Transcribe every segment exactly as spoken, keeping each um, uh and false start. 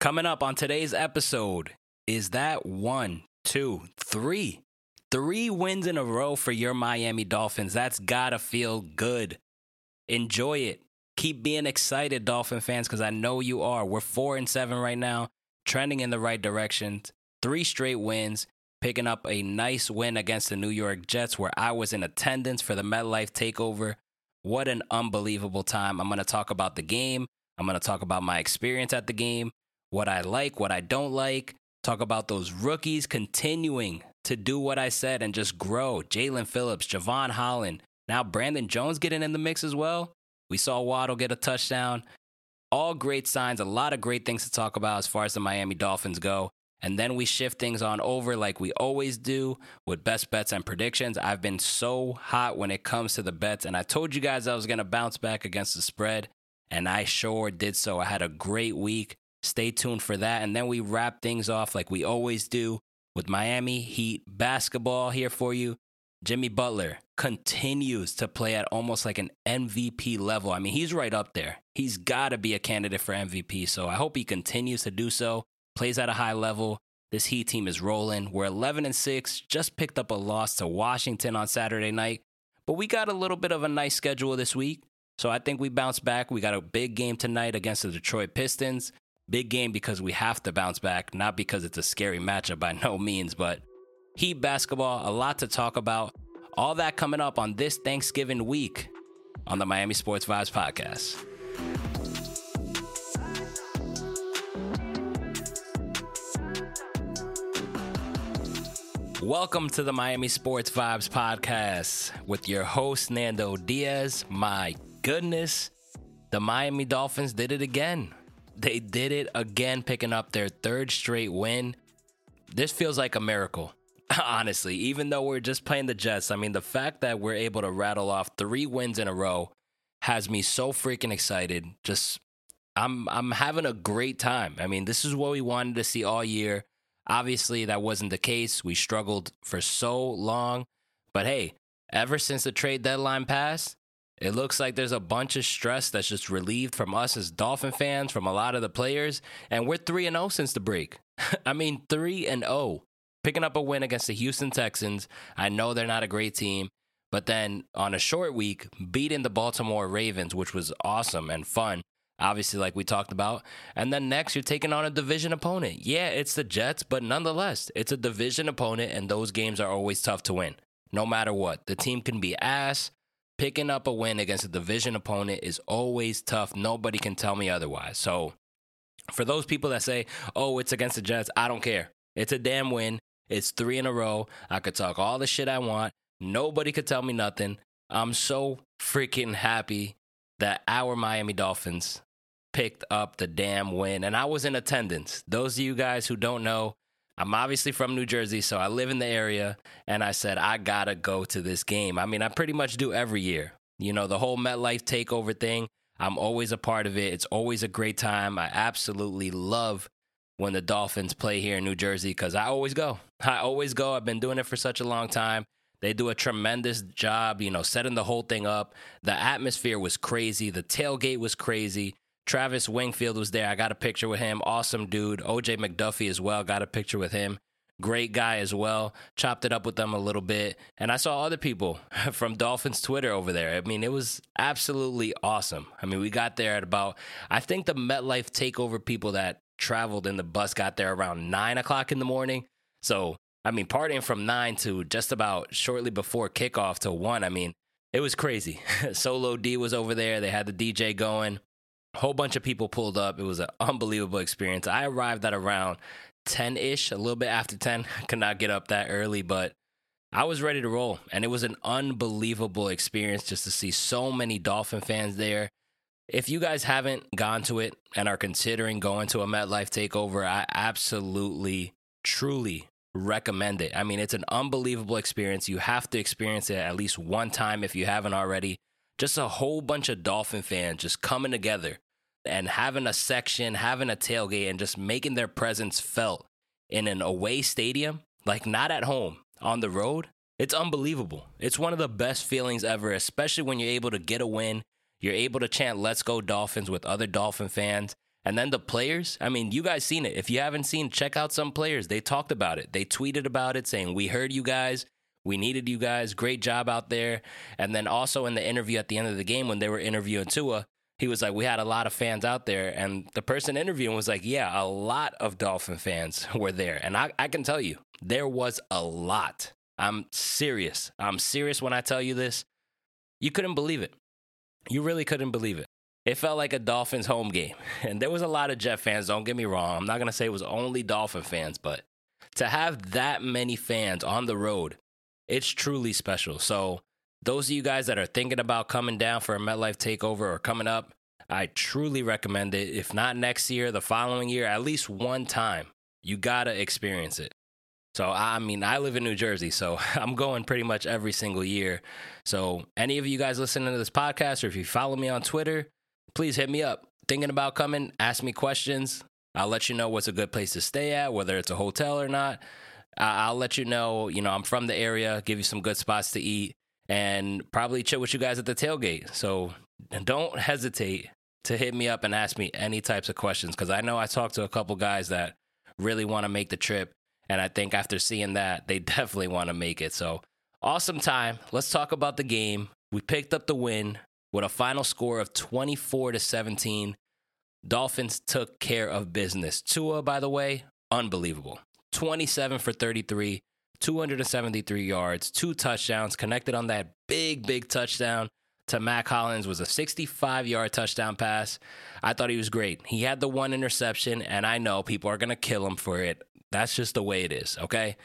Coming up on today's episode, is that one, two, three, three wins in a row for your Miami Dolphins? That's gotta feel good. Enjoy it. Keep being excited, Dolphin fans, because I know you are. We're four and seven right now, trending in the right direction. Three straight wins, picking up a nice win against the New York Jets, where I was in attendance for the MetLife takeover. What an unbelievable time. I'm going to talk about the game. I'm going to talk about my experience at the game, what I like, what I don't like, talk about those rookies continuing to do what I said and just grow. Jalen Phillips, Javon Holland, now Brandon Jones getting in the mix as well. We saw Waddle get a touchdown. All great signs, a lot of great things to talk about as far as the Miami Dolphins go. And then we shift things on over like we always do with best bets and predictions. I've been so hot when it comes to the bets, and I told you guys I was going to bounce back against the spread, and I sure did so. I had a great week. Stay tuned for that. And then we wrap things off like we always do with Miami Heat basketball here for you. Jimmy Butler continues to play at almost like an M V P level. I mean, he's right up there. He's got to be a candidate for M V P, so I hope he continues to do so. Plays at a high level. This Heat team is rolling. We're eleven and six, just picked up a loss to Washington on Saturday night, but we got a little bit of a nice schedule this week, so I think we bounce back. We got a big game tonight against the Detroit Pistons. Big game because we have to bounce back, not because it's a scary matchup by no means, but Heat basketball, a lot to talk about. All that coming up on this Thanksgiving week on the Miami Sports Vibes podcast. Welcome to the Miami Sports Vibes podcast with your host, Nando Diaz. My goodness, the Miami Dolphins did it again. They did it again, picking up their third straight win. This feels like a miracle, honestly, even though we're just playing the Jets. I mean, the fact that we're able to rattle off three wins in a row has me so freaking excited. Just, I'm, I'm having a great time. I mean, this is what we wanted to see all year. Obviously, that wasn't the case. We struggled for so long. But hey, ever since the trade deadline passed, it looks like there's a bunch of stress that's just relieved from us as Dolphin fans, from a lot of the players. And we're three and oh since the break. I mean, three and oh. Picking up a win against the Houston Texans. I know they're not a great team. But then on a short week, beating the Baltimore Ravens, which was awesome and fun. Obviously, like we talked about. And then next, you're taking on a division opponent. Yeah, it's the Jets, but nonetheless, it's a division opponent, and those games are always tough to win, no matter what. The team can be ass. Picking up a win against a division opponent is always tough. Nobody can tell me otherwise. So for those people that say, oh, it's against the Jets, I don't care. It's a damn win. It's three in a row. I could talk all the shit I want. Nobody could tell me nothing. I'm so freaking happy that our Miami Dolphins picked up the damn win. And I was in attendance. Those of you guys who don't know, I'm obviously from New Jersey, so I live in the area. And I said, I gotta go to this game. I mean, I pretty much do every year. You know, the whole MetLife takeover thing, I'm always a part of it. It's always a great time. I absolutely love when the Dolphins play here in New Jersey because I always go. I always go. I've been doing it for such a long time. They do a tremendous job, you know, setting the whole thing up. The atmosphere was crazy. The tailgate was crazy. Travis Wingfield was there. I got a picture with him. Awesome dude. O J McDuffie as well. Got a picture with him. Great guy as well. Chopped it up with them a little bit. And I saw other people from Dolphins Twitter over there. I mean, it was absolutely awesome. I mean, we got there at about, I think the MetLife takeover people that traveled in the bus got there around nine o'clock in the morning. So, I mean, partying from nine to just about shortly before kickoff to one. I mean, it was crazy. Solo D was over there. They had the D J going. A whole bunch of people pulled up. It was an unbelievable experience. I arrived at around ten-ish, a little bit after ten. I could not get up that early, but I was ready to roll. And it was an unbelievable experience just to see so many Dolphin fans there. If you guys haven't gone to it and are considering going to a MetLife takeover, I absolutely, truly recommend it. I mean, it's an unbelievable experience. You have to experience it at least one time if you haven't already. Just a whole bunch of Dolphin fans just coming together and having a section, having a tailgate, and just making their presence felt in an away stadium, like not at home, on the road. It's unbelievable. It's one of the best feelings ever, especially when you're able to get a win. You're able to chant, "Let's go Dolphins" with other Dolphin fans. And then the players, I mean, you guys seen it. If you haven't seen, check out some players. They talked about it. They tweeted about it saying, we heard you guys. We needed you guys. Great job out there. And then also in the interview at the end of the game when they were interviewing Tua, he was like, we had a lot of fans out there. And the person interviewing was like, yeah, a lot of Dolphin fans were there. And I, I can tell you, there was a lot. I'm serious. I'm serious when I tell you this. You couldn't believe it. You really couldn't believe it. It felt like a Dolphins home game. And there was a lot of Jet fans, don't get me wrong. I'm not going to say it was only Dolphin fans, but to have that many fans on the road, it's truly special. So those of you guys that are thinking about coming down for a MetLife takeover or coming up, I truly recommend it. If not next year, the following year, at least one time, you got to experience it. So, I mean, I live in New Jersey, so I'm going pretty much every single year. So any of you guys listening to this podcast, or if you follow me on Twitter, please hit me up. Thinking about coming, ask me questions. I'll let you know what's a good place to stay at, whether it's a hotel or not. I'll let you know, you know, I'm from the area, give you some good spots to eat, and probably chill with you guys at the tailgate. So don't hesitate to hit me up and ask me any types of questions, because I know I talked to a couple guys that really want to make the trip, and I think after seeing that, they definitely want to make it. So awesome time. Let's talk about the game. We picked up the win with a final score of twenty-four to seventeen. Dolphins took care of business. Tua, by the way, unbelievable. twenty-seven for thirty-three, two hundred seventy-three yards, two touchdowns, connected on that big, big touchdown to Mack Hollins. Was a sixty-five-yard touchdown pass. I thought he was great. He had the one interception, and I know people are going to kill him for it. That's just the way it is, okay?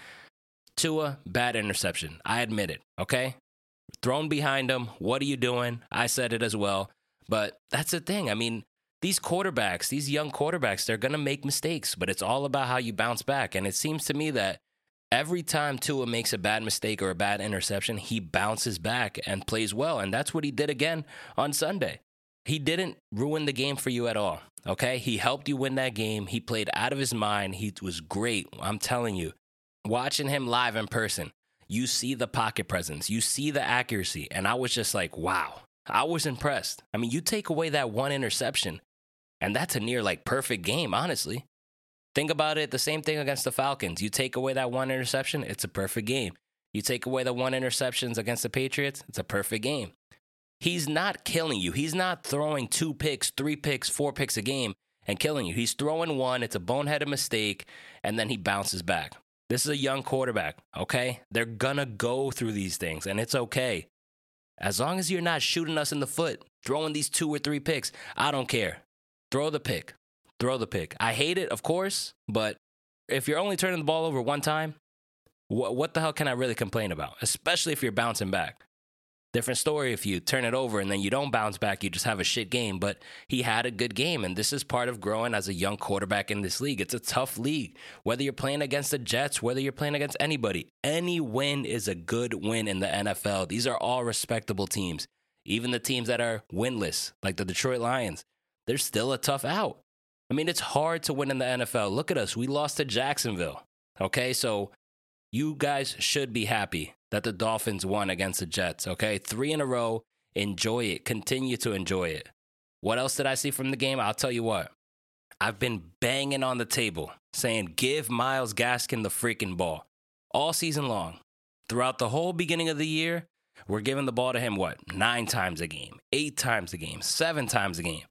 Tua, bad interception. I admit it, okay? Thrown behind him. What are you doing? I said it as well. But that's the thing. I mean, these quarterbacks, these young quarterbacks, they're going to make mistakes, but it's all about how you bounce back. And it seems to me that every time Tua makes a bad mistake or a bad interception, he bounces back and plays well. And that's what he did again on Sunday. He didn't ruin the game for you at all, okay? He helped you win that game. He played out of his mind. He was great. I'm telling you, watching him live in person, you see the pocket presence. You see the accuracy. And I was just like, wow, I was impressed. I mean, you take away that one interception, and that's a near, like, perfect game, honestly. Think about it, the same thing against the Falcons. You take away that one interception, it's a perfect game. You take away the one interceptions against the Patriots, it's a perfect game. He's not killing you. He's not throwing two picks, three picks, four picks a game and killing you. He's throwing one, it's a boneheaded mistake, and then he bounces back. This is a young quarterback, okay? They're gonna go through these things, and it's okay. As long as you're not shooting us in the foot, throwing these two or three picks, I don't care. Throw the pick. Throw the pick. I hate it, of course, but if you're only turning the ball over one time, wh- what the hell can I really complain about? Especially if you're bouncing back. Different story if you turn it over and then you don't bounce back, you just have a shit game. But he had a good game, and this is part of growing as a young quarterback in this league. It's a tough league. Whether you're playing against the Jets, whether you're playing against anybody, any win is a good win in the N F L. These are all respectable teams. Even the teams that are winless, like the Detroit Lions, they're still a tough out. I mean, it's hard to win in the N F L. Look at us. We lost to Jacksonville. Okay, so you guys should be happy that the Dolphins won against the Jets, okay? Three in a row. Enjoy it. Continue to enjoy it. What else did I see from the game? I'll tell you what. I've been banging on the table saying, give Myles Gaskin the freaking ball all season long. Throughout the whole beginning of the year, we're giving the ball to him, what, nine times a game, eight times a game, seven times a game.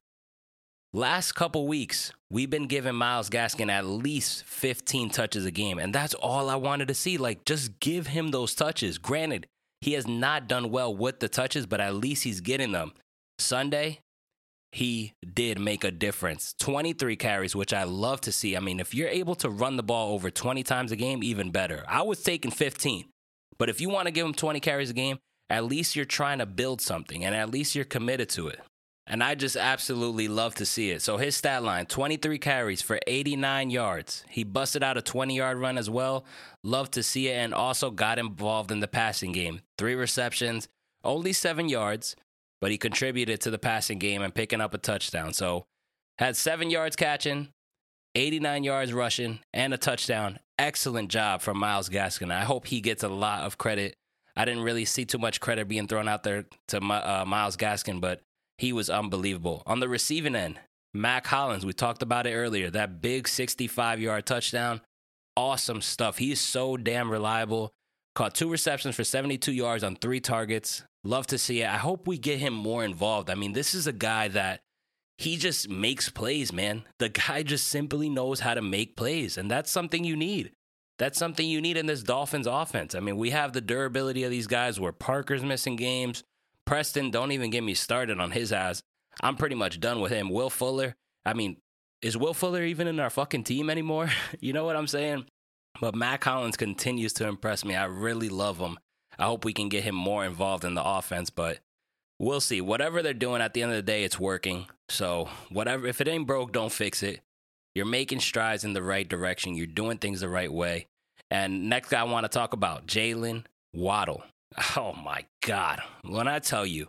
Last couple weeks, we've been giving Myles Gaskin at least fifteen touches a game, and that's all I wanted to see. Like, just give him those touches. Granted, he has not done well with the touches, but at least he's getting them. Sunday, he did make a difference. twenty-three carries, which I love to see. I mean, if you're able to run the ball over twenty times a game, even better. I was taking fifteen, but if you want to give him twenty carries a game, at least you're trying to build something, and at least you're committed to it. And I just absolutely love to see it. So his stat line, twenty-three carries for eighty-nine yards. He busted out a twenty-yard run as well. Love to see it, and also got involved in the passing game. Three receptions, only seven yards, but he contributed to the passing game and picking up a touchdown. So had seven yards catching, eighty-nine yards rushing, and a touchdown. Excellent job from Myles Gaskin. I hope he gets a lot of credit. I didn't really see too much credit being thrown out there to uh, Myles Gaskin, but he was unbelievable. On the receiving end, Mac Hollins, we talked about it earlier. That big sixty-five-yard touchdown, awesome stuff. He is so damn reliable. Caught two receptions for seventy-two yards on three targets. Love to see it. I hope we get him more involved. I mean, this is a guy that he just makes plays, man. The guy just simply knows how to make plays, and that's something you need. That's something you need in this Dolphins offense. I mean, we have the durability of these guys where Parker's missing games. Preston, don't even get me started on his ass. I'm pretty much done with him. Will Fuller, I mean, is Will Fuller even in our fucking team anymore? You know what I'm saying? But Mac Hollins continues to impress me. I really love him. I hope we can get him more involved in the offense, but we'll see. Whatever they're doing, at the end of the day, it's working. So whatever, if it ain't broke, don't fix it. You're making strides in the right direction. You're doing things the right way. And next guy I want to talk about, Jaylen Waddle. Oh, my God. When I tell you,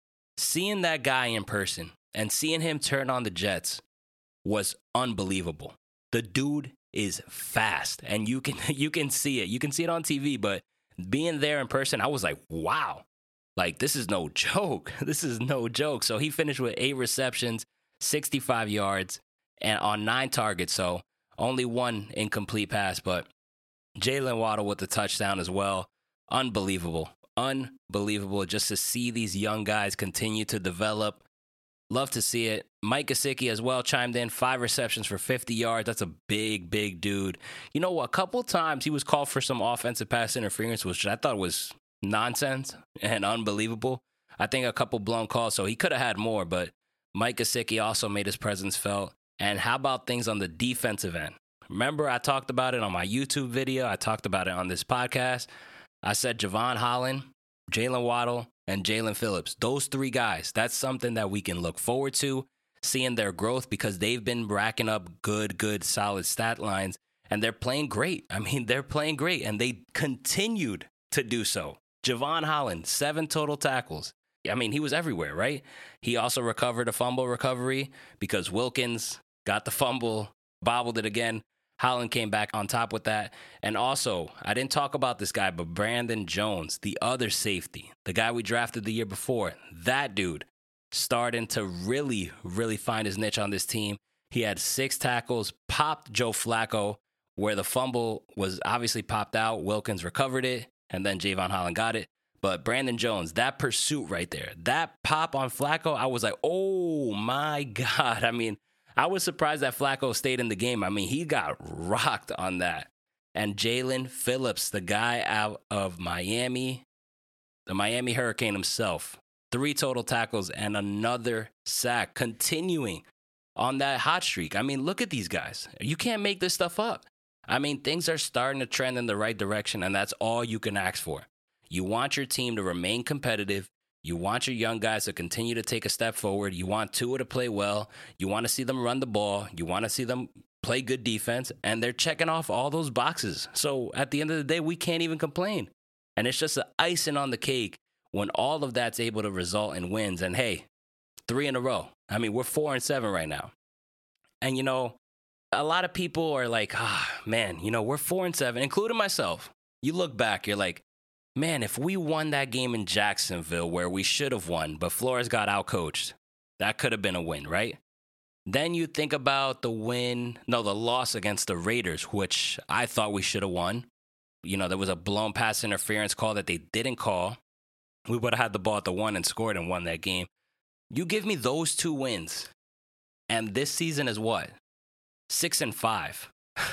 seeing that guy in person and seeing him turn on the Jets was unbelievable. The dude is fast, and you can you can see it. You can see it on T V, but being there in person, I was like, wow. Like, this is no joke. This is no joke. So he finished with eight receptions, sixty-five yards, and on nine targets. So only one incomplete pass, but Jaylen Waddle with the touchdown as well. Unbelievable. Unbelievable just to see these young guys continue to develop. Love to see it. Mike Gesicki as well chimed in. Five receptions for fifty yards. That's a big, big dude. You know what? A couple times he was called for some offensive pass interference, which I thought was nonsense and unbelievable. I think a couple blown calls, so he could have had more, but Mike Gesicki also made his presence felt. And how about things on the defensive end? Remember, I talked about it on my YouTube video. I talked about it on this podcast. I said Jevon Holland, Jaylen Waddle, and Jaelan Phillips. Those three guys, that's something that we can look forward to, seeing their growth because they've been racking up good, good, solid stat lines, and they're playing great. I mean, they're playing great, and they continued to do so. Jevon Holland, seven total tackles. I mean, he was everywhere, right? He also recovered a fumble recovery because Wilkins got the fumble, bobbled it again. Holland came back on top with that. And also, I didn't talk about this guy, but Brandon Jones, the other safety, the guy we drafted the year before, that dude starting to really, really find his niche on this team. He had six tackles, popped Joe Flacco, where the fumble was obviously popped out. Wilkins recovered it, and then Jevon Holland got it. But Brandon Jones, that pursuit right there, that pop on Flacco, I was like, oh, my God. I mean, I was surprised that Flacco stayed in the game. I mean, he got rocked on that. And Jaelan Phillips, the guy out of Miami, the Miami Hurricane himself, three total tackles and another sack, continuing on that hot streak. I mean, look at these guys. You can't make this stuff up. I mean, things are starting to trend in the right direction, and that's all you can ask for. You want your team to remain competitive. You want your young guys to continue to take a step forward. You want Tua to play well. You want to see them run the ball. You want to see them play good defense. And they're checking off all those boxes. So at the end of the day, we can't even complain. And it's just the icing on the cake when all of that's able to result in wins. And hey, three in a row. I mean, we're four and seven right now. And, you know, a lot of people are like, ah, man, you know, we're four and seven, including myself. You look back, you're like, man, if we won that game in Jacksonville where we should have won, but Flores got outcoached, that could have been a win, right? Then you think about the win, no, the loss against the Raiders, which I thought we should have won. You know, there was a blown pass interference call that they didn't call. We would have had the ball at the one and scored and won that game. You give me those two wins, and this season is what? Six and five.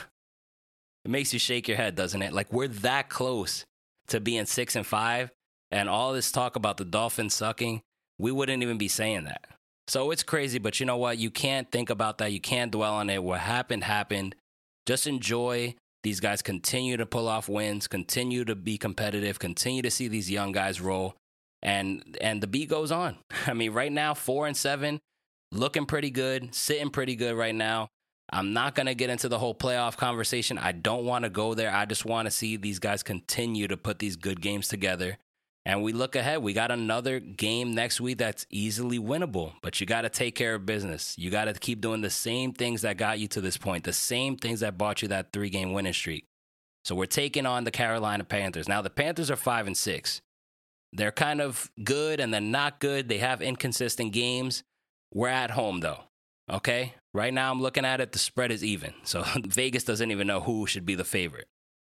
It makes you shake your head, doesn't it? Like, we're that close to being six and five, and all this talk about the Dolphins sucking, we wouldn't even be saying that. So it's crazy, but you know what? You can't think about that. You can't dwell on it. What happened, happened. Just enjoy. These guys continue to pull off wins, continue to be competitive, continue to see these young guys roll, and and the beat goes on. I mean, right now, four and seven, looking pretty good, sitting pretty good right now. I'm not going to get into the whole playoff conversation. I don't want to go there. I just want to see these guys continue to put these good games together. And we look ahead. We got another game next week that's easily winnable, but you got to take care of business. You got to keep doing the same things that got you to this point, the same things that bought you that three-game winning streak. So we're taking on the Carolina Panthers. Now, the Panthers are five and six. They're kind of good and then not good. They have inconsistent games. We're at home, though. okay? Right now I'm looking at it, the spread is even. So Vegas doesn't even know who should be the favorite.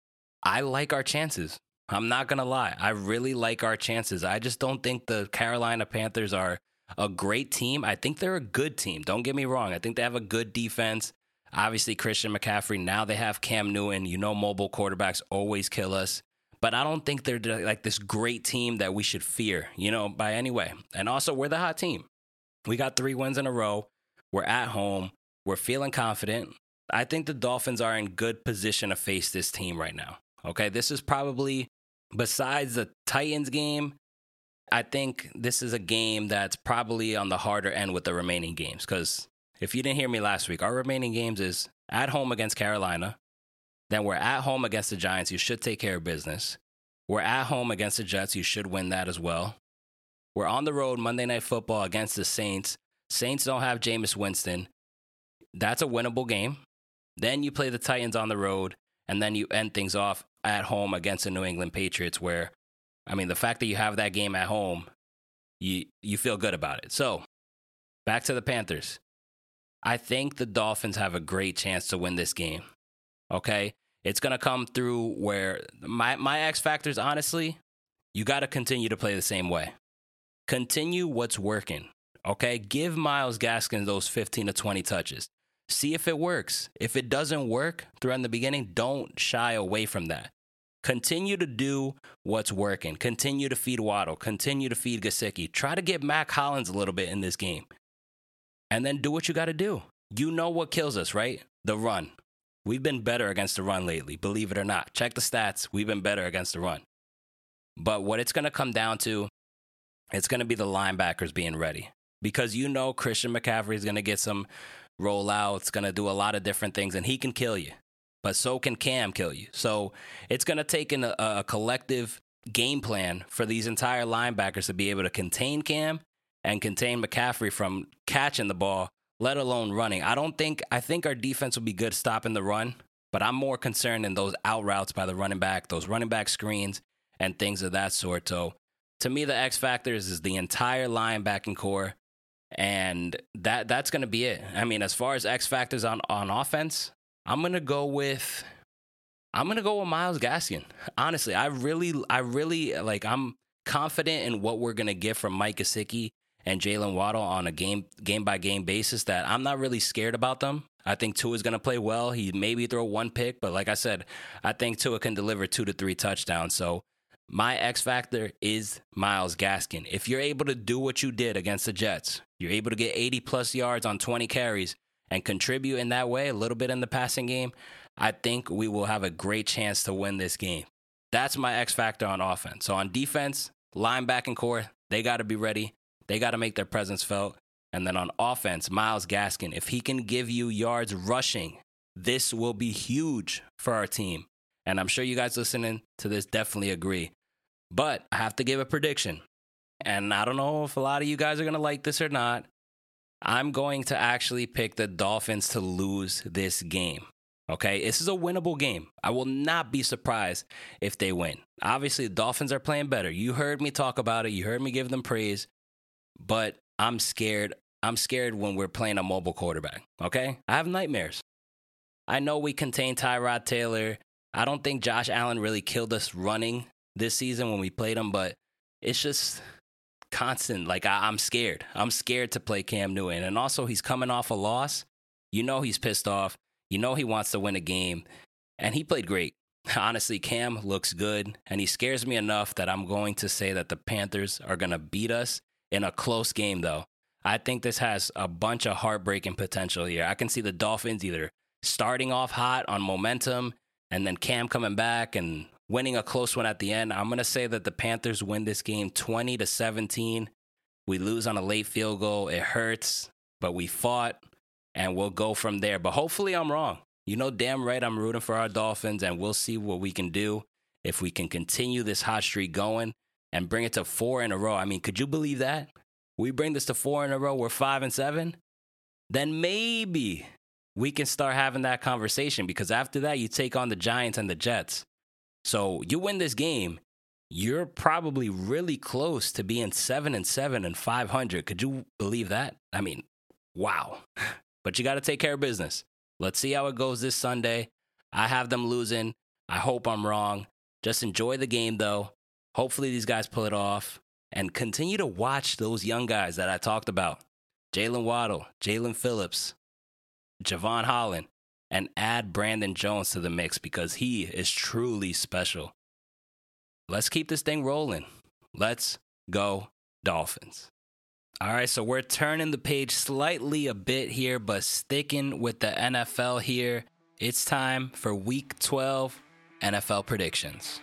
I like our chances. I'm not going to lie. I really like our chances. I just don't think the Carolina Panthers are a great team. I think they're a good team. Don't get me wrong. I think they have a good defense. Obviously, Christian McCaffrey. Now they have Cam Newton. You know, mobile quarterbacks always kill us. But I don't think they're like this great team that we should fear, you know, by any way. And also, we're the hot team. We got three wins in a row. We're at home. We're feeling confident. I think the Dolphins are in good position to face this team right now. Okay, this is probably, besides the Titans game, I think this is a game that's probably on the harder end with the remaining games. Because if you didn't hear me last week, our remaining games is at home against Carolina. Then we're at home against the Giants. You should take care of business. We're at home against the Jets. You should win that as well. We're on the road Monday Night Football against the Saints. Saints don't have Jameis Winston. That's a winnable game. Then you play the Titans on the road, and then you end things off at home against the New England Patriots where, I mean, the fact that you have that game at home, you you feel good about it. So, back to the Panthers. I think the Dolphins have a great chance to win this game. Okay? It's going to come through where my, my X factors, honestly, you got to continue to play the same way. Continue what's working. Okay? Give Myles Gaskin those fifteen to twenty touches. See if it works. If it doesn't work throughout the beginning, don't shy away from that. Continue to do what's working. Continue to feed Waddle. Continue to feed Gesicki. Try to get Mac Hollins a little bit in this game. And then do what you got to do. You know what kills us, right? The run. We've been better against the run lately, believe it or not. Check the stats. We've been better against the run. But what it's going to come down to, it's going to be the linebackers being ready. Because you know Christian McCaffrey is going to get some rollouts, going to do a lot of different things, and he can kill you. But so can Cam kill you. So it's going to take in a, a collective game plan for these entire linebackers to be able to contain Cam and contain McCaffrey from catching the ball, let alone running. I don't think, I think our defense will be good stopping the run, but I'm more concerned in those out routes by the running back, those running back screens and things of that sort. So to me, the X factors is the entire linebacking core, and that that's going to be it. I mean, as far as X factors on, on offense, I'm going to go with, I'm going to go with Myles Gaskin. Honestly, I really, I really, like, I'm confident in what we're going to get from Mike Gesicki and Jalen Waddle on a game, game-by-game basis that I'm not really scared about them. I think Tua is going to play well. He maybe throw one pick, but like I said, I think Tua can deliver two to three touchdowns. So my X factor is Myles Gaskin. If you're able to do what you did against the Jets, you're able to get eighty plus yards on twenty carries and contribute in that way, a little bit in the passing game, I think we will have a great chance to win this game. That's my X factor on offense. So on defense, linebacking core, they got to be ready. They got to make their presence felt. And then on offense, Myles Gaskin, if he can give you yards rushing, this will be huge for our team. And I'm sure you guys listening to this definitely agree. But I have to give a prediction. And I don't know if a lot of you guys are going to like this or not. I'm going to actually pick the Dolphins to lose this game. Okay, this is a winnable game. I will not be surprised if they win. Obviously, the Dolphins are playing better. You heard me talk about it. You heard me give them praise. But I'm scared. I'm scared when we're playing a mobile quarterback. Okay, I have nightmares. I know we contain Tyrod Taylor. I don't think Josh Allen really killed us running this season when we played him, but it's just constant. Like, I, I'm scared. I'm scared to play Cam Newton. And also, he's coming off a loss. You know he's pissed off. You know he wants to win a game. And he played great. Honestly, Cam looks good. And he scares me enough that I'm going to say that the Panthers are going to beat us in a close game, though. I think this has a bunch of heartbreaking potential here. I can see the Dolphins either starting off hot on momentum and then Cam coming back and winning a close one at the end. I'm going to say that the Panthers win this game twenty to seventeen. We lose on a late field goal. It hurts, but we fought, and we'll go from there. But hopefully I'm wrong. You know damn right I'm rooting for our Dolphins, and we'll see what we can do if we can continue this hot streak going and bring it to four in a row. I mean, could you believe that? We bring this to four in a row, we're five and seven? Then maybe we can start having that conversation, because after that, you take on the Giants and the Jets. So you win this game, you're probably really close to being seven and seven and five hundred. Could you believe that? I mean, wow. but you got to take care of business. Let's see how it goes this Sunday. I have them losing. I hope I'm wrong. Just enjoy the game, though. Hopefully these guys pull it off. And continue to watch those young guys that I talked about. Jalen Waddle, Jalen Phillips, Javon Holland, and add Brandon Jones to the mix because he is truly special. Let's keep this thing rolling. Let's go Dolphins. All right, so we're turning the page slightly a bit here, but sticking with the N F L here. It's time for Week twelve N F L predictions.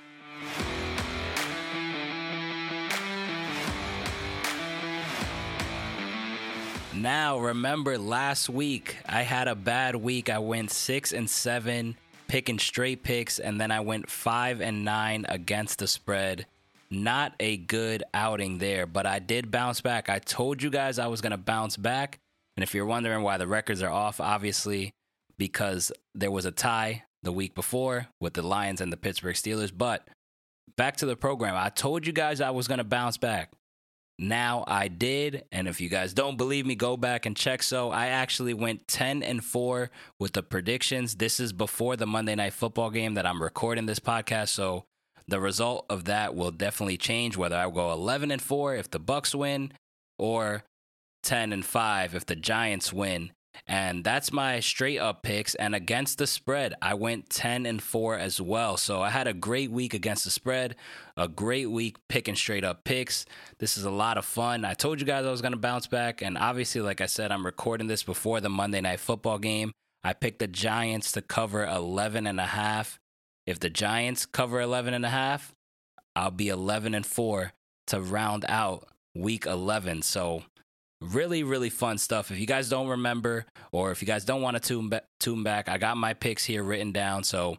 Now, remember last week, I had a bad week. I went six and seven, picking straight picks, and then I went five and nine against the spread. Not a good outing there, but I did bounce back. I told you guys I was going to bounce back. And if you're wondering why the records are off, obviously because there was a tie the week before with the Lions and the Pittsburgh Steelers. But back to the program. I told you guys I was going to bounce back. Now I did, and if you guys don't believe me, go back and check. So I actually went ten and four with the predictions. This is before the Monday Night Football game that I'm recording this podcast, so the result of that will definitely change, whether I go eleven and four if the Bucs win or ten and five if the Giants win. And that's my straight up picks. And against the spread, I went ten and four as well. So I had a great week against the spread, a great week picking straight up picks. This is a lot of fun. I told you guys I was going to bounce back. And obviously, like I said, I'm recording this before the Monday Night Football game. I picked the Giants to cover eleven and a half. If the Giants cover eleven and a half, I'll be eleven and four to round out week eleven. So really, really fun stuff. If you guys don't remember, or if you guys don't want to tune, ba- tune back, I got my picks here written down. So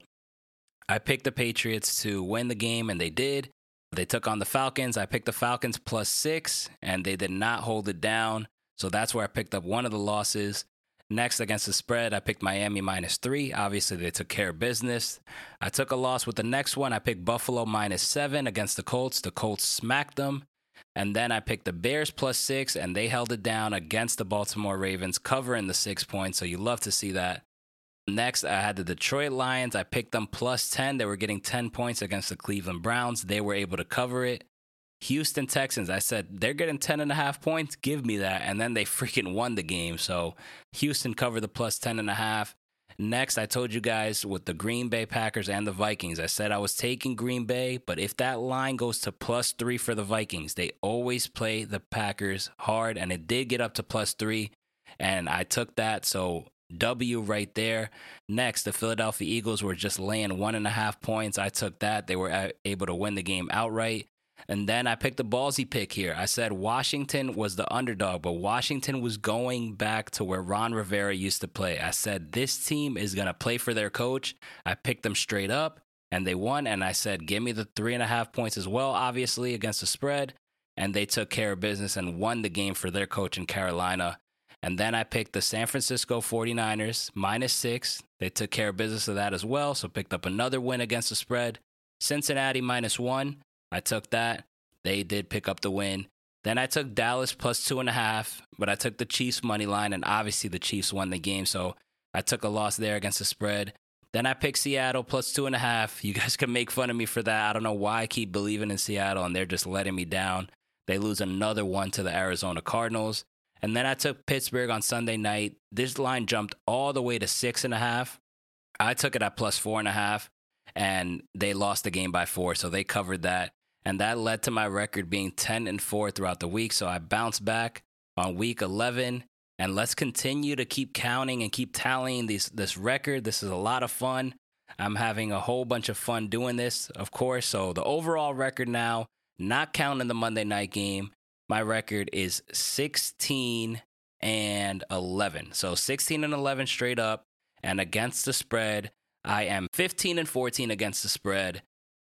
I picked the Patriots to win the game, and they did. They took on the Falcons. I picked the Falcons plus six, and they did not hold it down. So that's where I picked up one of the losses. Next, against the spread, I picked Miami minus three. Obviously, they took care of business. I took a loss with the next one. I picked Buffalo minus seven against the Colts. The Colts smacked them. And then I picked the Bears plus six, and they held it down against the Baltimore Ravens, covering the six points. So you love to see that. Next, I had the Detroit Lions. I picked them plus ten. They were getting ten points against the Cleveland Browns. They were able to cover it. Houston Texans, I said, they're getting ten and a half points. Give me that. And then they freaking won the game. So Houston covered the plus ten and a half. Next, I told you guys with the Green Bay Packers and the Vikings, I said I was taking Green Bay, but if that line goes to plus three for the Vikings, they always play the Packers hard, and it did get up to plus three, and I took that, so W right there. Next, the Philadelphia Eagles were just laying one and a half points. I took that. They were able to win the game outright. And then I picked the ballsy pick here. I said Washington was the underdog, but Washington was going back to where Ron Rivera used to play. I said this team is going to play for their coach. I picked them straight up, and they won. And I said, give me the three and a half points as well, obviously, against the spread. And they took care of business and won the game for their coach in Carolina. And then I picked the San Francisco forty-niners minus six. They took care of business of that as well, so picked up another win against the spread. Cincinnati minus one. I took that. They did pick up the win. Then I took Dallas plus two and a half, but I took the Chiefs money line, and obviously the Chiefs won the game, so I took a loss there against the spread. Then I picked Seattle plus two and a half. You guys can make fun of me for that. I don't know why I keep believing in Seattle, and they're just letting me down. They lose another one to the Arizona Cardinals. And then I took Pittsburgh on Sunday night. This line jumped all the way to six and a half. I took it at plus four and a half, and they lost the game by four, so they covered that. And that led to my record being ten and four throughout the week. So I bounced back on week eleven. And let's continue to keep counting and keep tallying these, this record. This is a lot of fun. I'm having a whole bunch of fun doing this, of course. So the overall record now, not counting the Monday night game, my record is sixteen and eleven. So sixteen and eleven straight up. And against the spread, I am fifteen and fourteen against the spread.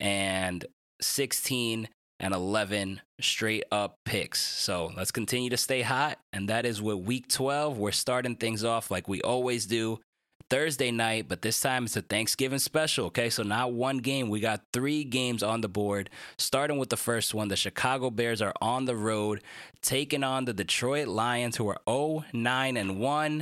And sixteen and eleven straight up picks. So let's continue to stay hot. And that is with week twelve. We're starting things off like we always do. Thursday night, but this time it's a Thanksgiving special, okay? So not one game. We got three games on the board, starting with the first one. The Chicago Bears are on the road, taking on the Detroit Lions, who are oh nine and one.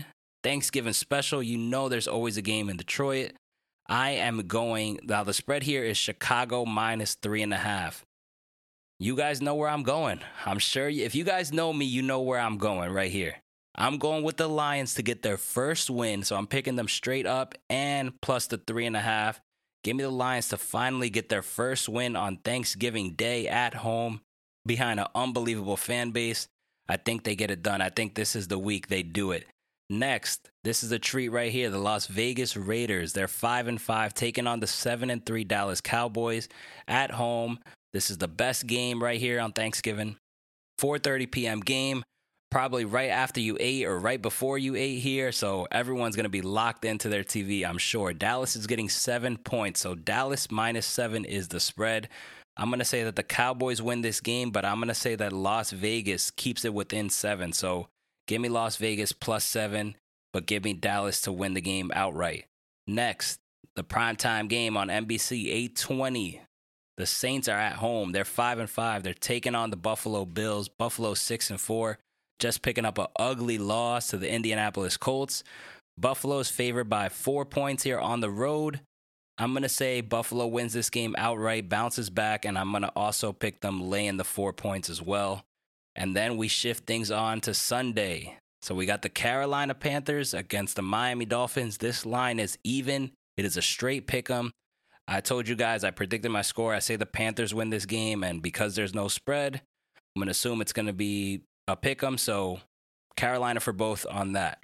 Thanksgiving special. You know there's always a game in Detroit. I am going, now the spread here is Chicago minus three and a half. You guys know where I'm going. I'm sure you, if you guys know me, you know where I'm going right here. I'm going with the Lions to get their first win, so I'm picking them straight up and plus the three and a half. Give me the Lions to finally get their first win on Thanksgiving Day at home behind an unbelievable fan base. I think they get it done. I think this is the week they do it. Next, this is a treat right here. The Las Vegas Raiders. They're five and five, taking on the seven and three Dallas Cowboys at home. This is the best game right here on Thanksgiving. four thirty p.m. game, probably right after you ate or right before you ate here. So everyone's going to be locked into their T V, I'm sure. Dallas is getting seven points. So Dallas minus seven is the spread. I'm going to say that the Cowboys win this game, but I'm going to say that Las Vegas keeps it within seven. So give me Las Vegas plus seven, but give me Dallas to win the game outright. Next, the primetime game on N B C, eight twenty. The Saints are at home. They're five and five. They're taking on the Buffalo Bills. Buffalo six and four, just picking up an ugly loss to the Indianapolis Colts. Buffalo's favored by four points here on the road. I'm going to say Buffalo wins this game outright, bounces back, and I'm going to also pick them laying the four points as well. And then we shift things on to Sunday. So we got the Carolina Panthers against the Miami Dolphins. This line is even. It is a straight pick 'em. I told you guys, I predicted my score. I say the Panthers win this game, and because there's no spread, I'm going to assume it's going to be a pick 'em. So Carolina for both on that.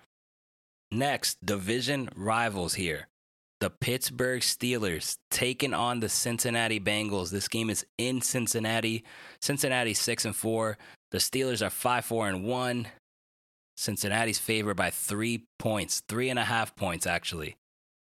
Next, division rivals here. The Pittsburgh Steelers taking on the Cincinnati Bengals. This game is in Cincinnati. Cincinnati six and four. The Steelers are five four and one. Cincinnati's favored by three points, three and a half points actually.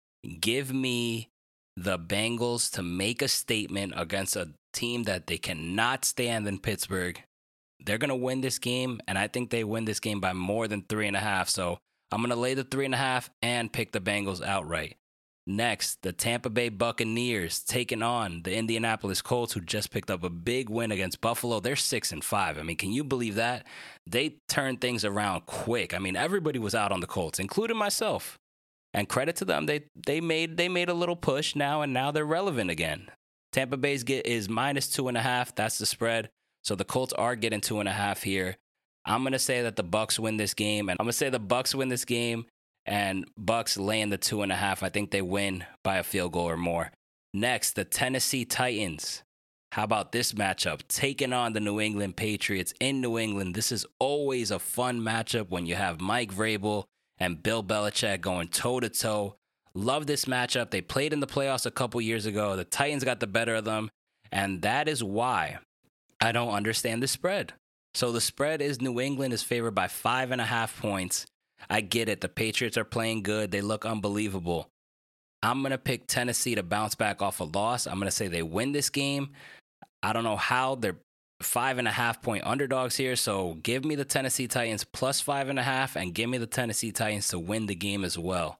Give me the Bengals to make a statement against a team that they cannot stand in Pittsburgh. They're going to win this game, and I think they win this game by more than three and a half. So I'm going to lay the three and a half and pick the Bengals outright. Next, the Tampa Bay Buccaneers taking on the Indianapolis Colts, who just picked up a big win against Buffalo. They're six and five. I mean, can you believe that? They turned things around quick. I mean, everybody was out on the Colts, including myself. And credit to them, they they made they made a little push now, and now they're relevant again. Tampa Bay's get is minus two and a half. That's the spread. So the Colts are getting two and a half here. I'm gonna say that the Bucs win this game, and I'm gonna say the Bucs win this game, and Bucs laying the two and a half. I think they win by a field goal or more. Next, the Tennessee Titans. How about this matchup? Taking on the New England Patriots in New England. This is always a fun matchup when you have Mike Vrabel and Bill Belichick going toe-to-toe. Love this matchup. They played in the playoffs a couple years ago. The Titans got the better of them, and that is why I don't understand the spread. So the spread is New England is favored by five and a half points. I get it. The Patriots are playing good. They look unbelievable. I'm going to pick Tennessee to bounce back off a loss. I'm going to say they win this game. I don't know how. They're five and a half point underdogs here. So give me the Tennessee Titans plus five and a half and give me the Tennessee Titans to win the game as well.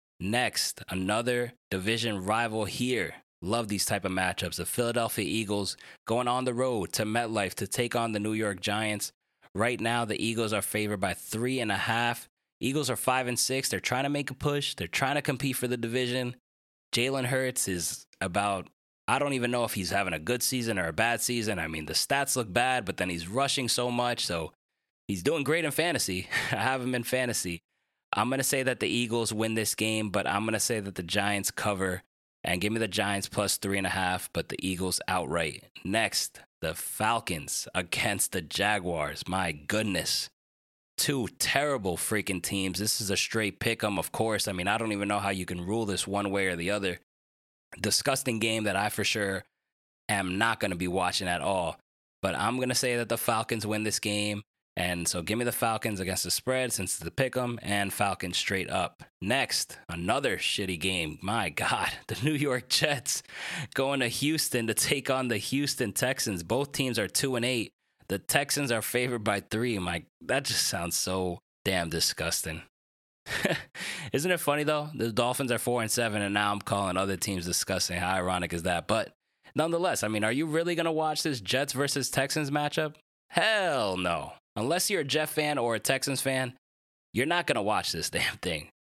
Next, another division rival here. Love these type of matchups. The Philadelphia Eagles going on the road to MetLife to take on the New York Giants. Right now, the Eagles are favored by three and a half. Eagles are five and six. They're trying to make a push. They're trying to compete for the division. Jalen Hurts is about, I don't even know if he's having a good season or a bad season. I mean, the stats look bad, but then he's rushing so much. So he's doing great in fantasy. I have him in fantasy. I'm going to say that the Eagles win this game, but I'm going to say that the Giants cover and give me the Giants plus three and a half, but the Eagles outright. Next, the Falcons against the Jaguars. My goodness. Two terrible freaking teams. This is a straight pick 'em, of course. I mean, I don't even know how you can rule this one way or the other. Disgusting game that I for sure am not going to be watching at all. But I'm going to say that the Falcons win this game. And so give me the Falcons against the spread since it's the pick 'em and Falcons straight up. Next, another shitty game. My God, the New York Jets going to Houston to take on the Houston Texans. Both teams are two and eight. The Texans are favored by three. My, that just sounds so damn disgusting. Isn't it funny though? The Dolphins are four and seven, and now I'm calling other teams disgusting. How ironic is that? But nonetheless, I mean, are you really gonna watch this Jets versus Texans matchup? Hell no. Unless you're a Jet fan or a Texans fan, you're not gonna watch this damn thing.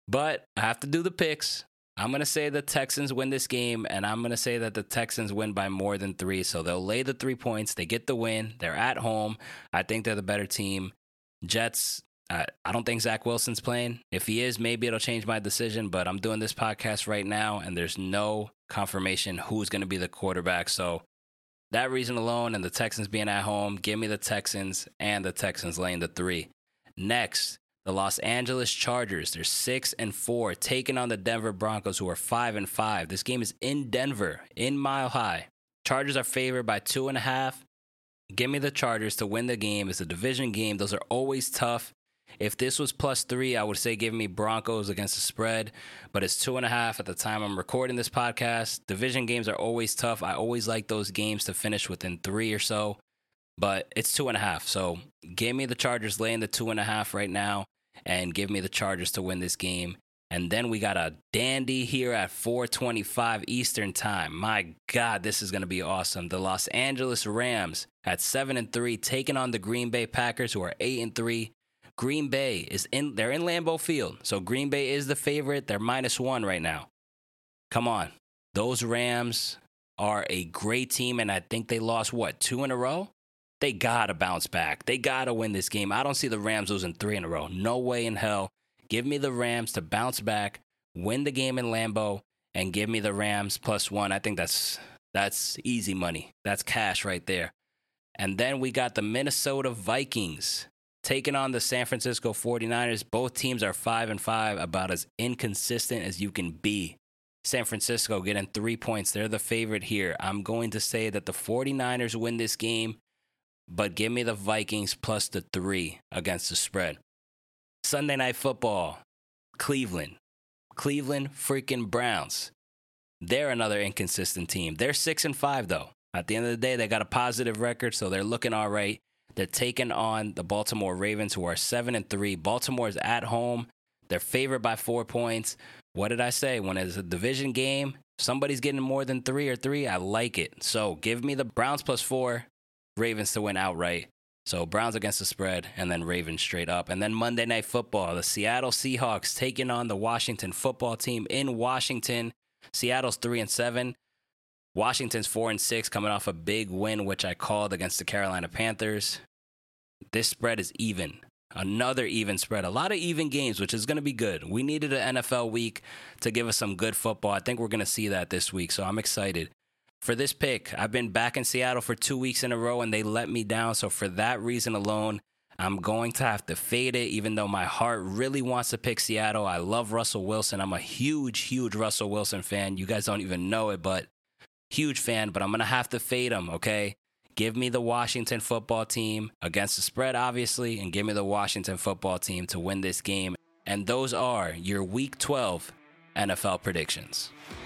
But I have to do the picks. I'm going to say the Texans win this game, and I'm going to say that the Texans win by more than three. So they'll lay the three points. They get the win. They're at home. I think they're the better team. Jets, I, I don't think Zach Wilson's playing. If he is, maybe it'll change my decision, but I'm doing this podcast right now, and there's no confirmation who's going to be the quarterback. So that reason alone, and the Texans being at home, give me the Texans and the Texans laying the three. Next, the Los Angeles Chargers. They're six and four, taking on the Denver Broncos, who are five and five. This game is in Denver, in Mile High. Chargers are favored by two and a half. Give me the Chargers to win the game. It's a division game. Those are always tough. If this was plus three, I would say give me Broncos against the spread, but it's two and a half at the time I'm recording this podcast. Division games are always tough. I always like those games to finish within three or so, but it's two and a half. So give me the Chargers laying the two and a half right now, and give me the Chargers to win this game. And then we got a dandy here at four twenty-five Eastern time. My God, this is going to be awesome. The Los Angeles Rams at seven and three, taking on the Green Bay Packers, who are eight and three. Green Bay is in, they're in Lambeau Field. So Green Bay is the favorite. They're minus one right now. Come on. Those Rams are a great team, and I think they lost, what, two in a row? They got to bounce back. They got to win this game. I don't see the Rams losing three in a row. No way in hell. Give me the Rams to bounce back, win the game in Lambeau, and give me the Rams plus one. I think that's that's easy money. That's cash right there. And then we got the Minnesota Vikings taking on the San Francisco forty-niners. Both teams are five and five, about as inconsistent as you can be. San Francisco getting three points. They're the favorite here. I'm going to say that the forty-niners win this game, but give me the Vikings plus the three against the spread. Sunday Night Football, Cleveland. Cleveland freaking Browns. They're another inconsistent team. They're six and five, though. At the end of the day, they got a positive record, so they're looking all right. They're taking on the Baltimore Ravens, who are seven and three. Baltimore is at home. They're favored by four points. What did I say? When it's a division game, somebody's getting more than three or three, I like it. So give me the Browns plus four, Ravens to win outright. So Browns against the spread, and then Ravens straight up. And then Monday Night Football, the Seattle Seahawks taking on the Washington football team in Washington. Seattle's three and seven. Washington's four and six, coming off a big win, which I called against the Carolina Panthers. This spread is even. Another even spread. A lot of even games, which is going to be good. We needed an N F L week to give us some good football. I think we're going to see that this week, so I'm excited. For this pick, I've been back in Seattle for two weeks in a row, and they let me down. So for that reason alone, I'm going to have to fade it, even though my heart really wants to pick Seattle. I love Russell Wilson. I'm a huge, huge Russell Wilson fan. You guys don't even know it, but huge fan. But I'm going to have to fade him, okay? Give me the Washington football team against the spread, obviously, and give me the Washington football team to win this game. And those are your Week twelve N F L predictions.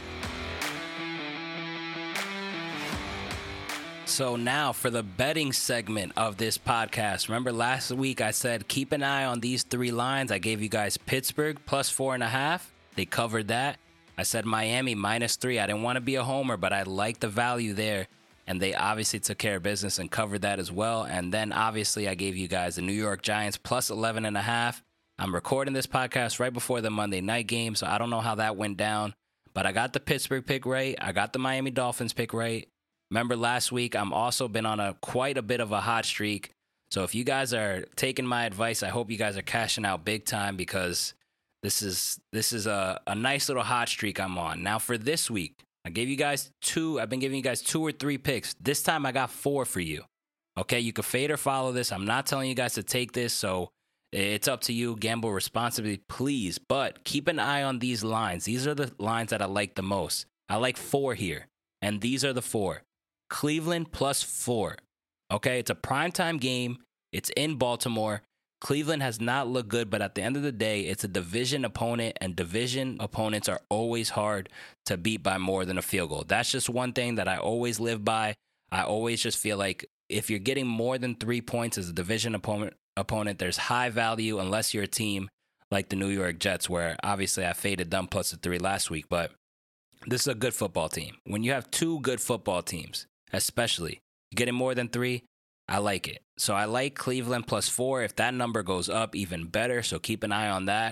So now for the betting segment of this podcast. Remember last week I said keep an eye on these three lines. I gave you guys Pittsburgh plus four and a half. They covered that. I said Miami minus three. I didn't want to be a homer, but I liked the value there. And they obviously took care of business and covered that as well. And then obviously I gave you guys the New York Giants plus eleven and a half. I'm recording this podcast right before the Monday night game, so I don't know how that went down. But I got the Pittsburgh pick right. I got the Miami Dolphins pick right. Remember last week, I'm also been on a quite a bit of a hot streak. So if you guys are taking my advice, I hope you guys are cashing out big time, because this is this is a, a nice little hot streak I'm on. Now for this week, I gave you guys two. I've been giving you guys two or three picks. This time I got four for you. Okay, you can fade or follow this. I'm not telling you guys to take this, so it's up to you. Gamble responsibly, please. But keep an eye on these lines. These are the lines that I like the most. I like four here, and these are the four. Cleveland plus four. Okay, it's a primetime game. It's in Baltimore. Cleveland has not looked good, but at the end of the day, it's a division opponent, and division opponents are always hard to beat by more than a field goal. That's just one thing that I always live by. I always just feel like if you're getting more than three points as a division opponent, opponent, there's high value unless you're a team like the New York Jets, where obviously I faded them plus the three last week, but this is a good football team. When you have two good football teams, especially, you're getting more than three, I like it. So I like Cleveland plus four. If that number goes up, even better. So keep an eye on that.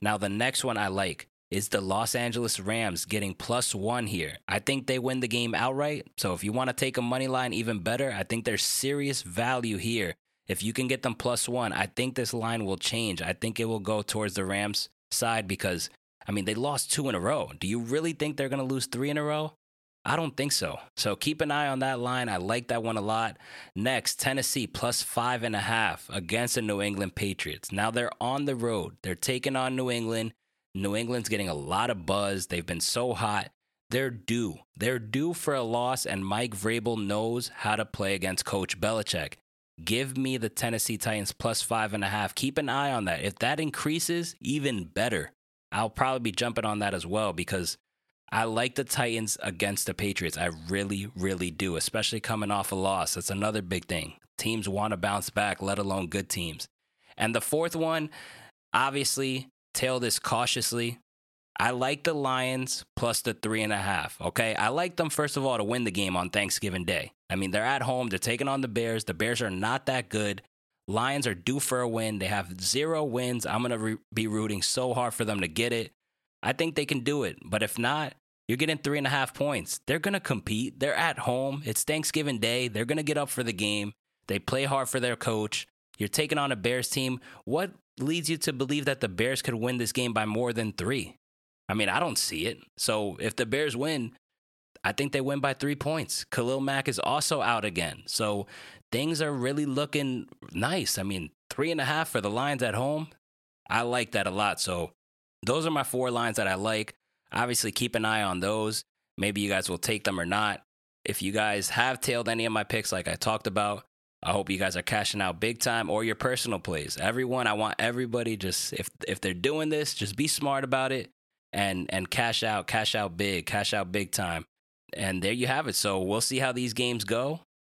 Now, the next one I like is the Los Angeles Rams getting plus one here. I think they win the game outright. So if you want to take a money line, even better. I think there's serious value here. If you can get them plus one, I think this line will change. I think it will go towards the Rams side because, I mean, they lost two in a row. Do you really think they're going to lose three in a row? I don't think so. So keep an eye on that line. I like that one a lot. Next, Tennessee plus five and a half against the New England Patriots. Now they're on the road. They're taking on New England. New England's getting a lot of buzz. They've been so hot. They're due. They're due for a loss, and Mike Vrabel knows how to play against Coach Belichick. Give me the Tennessee Titans plus five and a half. Keep an eye on that. If that increases, even better. I'll probably be jumping on that as well because I like the Titans against the Patriots. I really, really do, especially coming off a loss. That's another big thing. Teams want to bounce back, let alone good teams. And the fourth one, obviously, tail this cautiously. I like the Lions plus the three and a half, okay? I like them, first of all, to win the game on Thanksgiving Day. I mean, they're at home. They're taking on the Bears. The Bears are not that good. Lions are due for a win. They have zero wins. I'm going to re- be rooting so hard for them to get it. I think they can do it. But if not, you're getting three and a half points. They're going to compete. They're at home. It's Thanksgiving Day. They're going to get up for the game. They play hard for their coach. You're taking on a Bears team. What leads you to believe that the Bears could win this game by more than three? I mean, I don't see it. So if the Bears win, I think they win by three points. Khalil Mack is also out again. So things are really looking nice. I mean, three and a half for the Lions at home. I like that a lot. So those are my four lines that I like. Obviously, keep an eye on those. Maybe you guys will take them or not. If you guys have tailed any of my picks like I talked about, I hope you guys are cashing out big time or your personal plays. Everyone, I want everybody just, if if they're doing this, just be smart about it and and cash out, cash out big, cash out big time. And there you have it. So we'll see how these games go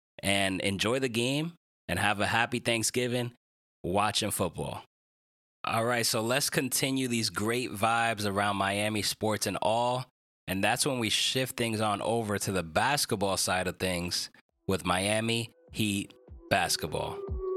and enjoy the game and have a happy Thanksgiving watching football. All right, so let's continue these great vibes around Miami sports and all. And that's when we shift things on over to the basketball side of things with Miami Heat basketball.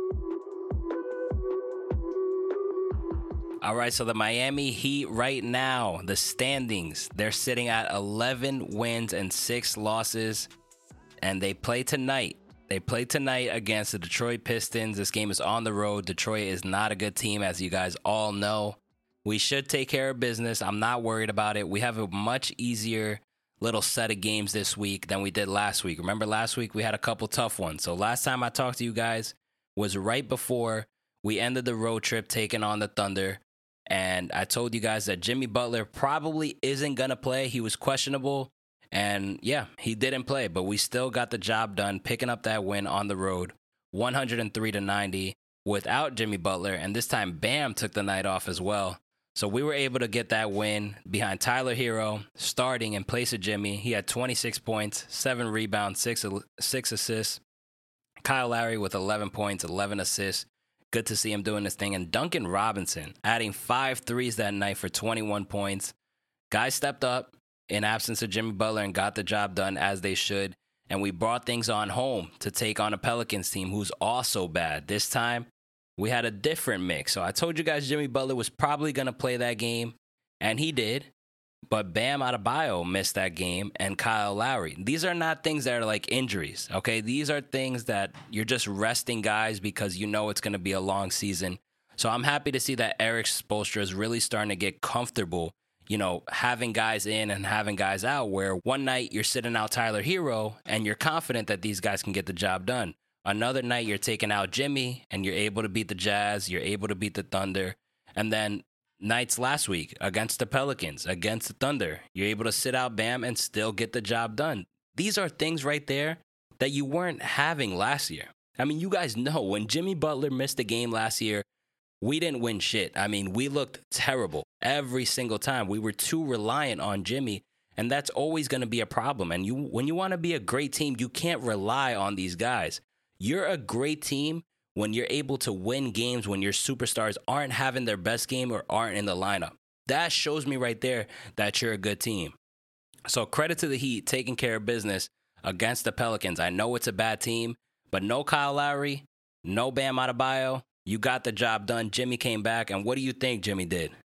All right, so the Miami Heat right now, the standings, they're sitting at eleven wins and six losses, and they play tonight. They play tonight against the Detroit Pistons. This game is on the road. Detroit is not a good team, as you guys all know. We should take care of business. I'm not worried about it. We have a much easier little set of games this week than we did last week. Remember last week we had a couple tough ones. So last time I talked to you guys was right before we ended the road trip taking on the Thunder. And I told you guys that Jimmy Butler probably isn't going to play. He was questionable. And yeah, he didn't play, but we still got the job done, picking up that win on the road, one oh three to ninety without Jimmy Butler. And this time, Bam took the night off as well. So we were able to get that win behind Tyler Hero, starting in place of Jimmy. He had twenty-six points, seven rebounds, six, six assists. Kyle Lowry with eleven points, eleven assists. Good to see him doing this thing. And Duncan Robinson adding five threes that night for twenty-one points. Guys stepped up in absence of Jimmy Butler and got the job done as they should. And we brought things on home to take on a Pelicans team who's also bad. This time, we had a different mix. So I told you guys Jimmy Butler was probably going to play that game, and he did. But Bam Adebayo missed that game, and Kyle Lowry. These are not things that are like injuries, okay? These are things that you're just resting guys because you know it's going to be a long season. So I'm happy to see that Eric Spoelstra is really starting to get comfortable, you know, having guys in and having guys out, where one night you're sitting out Tyler Hero and you're confident that these guys can get the job done. Another night you're taking out Jimmy and you're able to beat the Jazz, you're able to beat the Thunder. And then nights last week against the Pelicans, against the Thunder, you're able to sit out Bam and still get the job done. These are things right there that you weren't having last year. I mean, you guys know when Jimmy Butler missed a game last year, we didn't win shit. I mean, we looked terrible every single time. We were too reliant on Jimmy, and that's always going to be a problem. And you, when you want to be a great team, you can't rely on these guys. You're a great team when you're able to win games when your superstars aren't having their best game or aren't in the lineup. That shows me right there that you're a good team. So credit to the Heat taking care of business against the Pelicans. I know it's a bad team, but no Kyle Lowry, no Bam Adebayo. You got the job done. Jimmy came back, and what do you think Jimmy did?